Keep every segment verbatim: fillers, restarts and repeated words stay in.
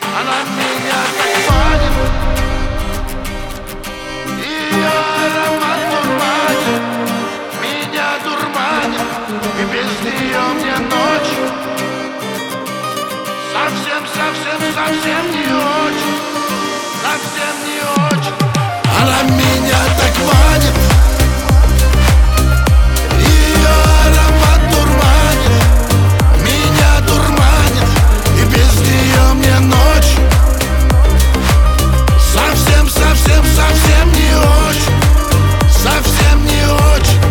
Она меня так манит, ее аромат дурманит, меня дурманит, и без нее мне ночь совсем, совсем, совсем не очень, совсем не очень. Она меня так манит, ее аромат дурманит, меня дурманит, и без нее мне ночь совсем, совсем, совсем не очень, совсем не очень.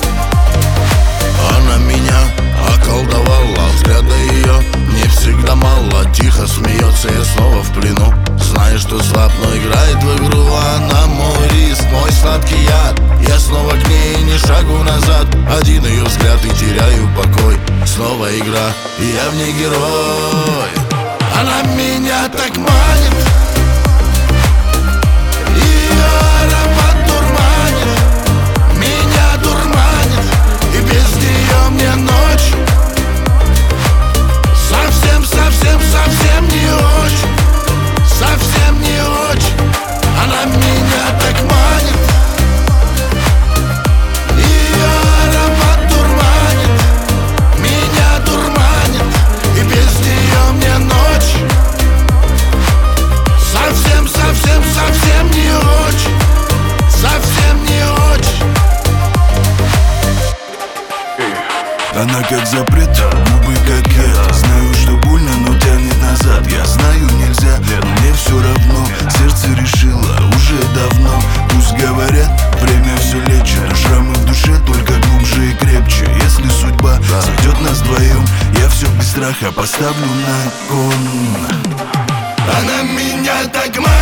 Она меня околдовала, взгляда ее мне всегда мало. Тихо смеется, я снова в плену, знаю, что слаб, но играет в игру. Она мой риск, мой сладкий яд, я снова к ней, ни шагу назад. Один ее взгляд и теряю покой, снова игра, и я в ней герой. Она меня так манит, ее аромат дурманит, меня дурманит, и без нее мне ночь совсем, совсем, совсем не очень, совсем не очень. Она меня так манит, ее аромат дурманит, меня дурманит, и без нее мне ночь совсем, совсем, совсем не очень, совсем не очень. Она как запрет, губы как яд. Знаю, что больно, но тянет назад. Я знаю, нельзя, но мне все равно. Сердце решило уже давно. Пусть говорят, время все лечит, но шрамы в душе только глубже и крепче. Если судьба сведет нас вдвоем, я все без страха поставлю на кон. Она меня так манит,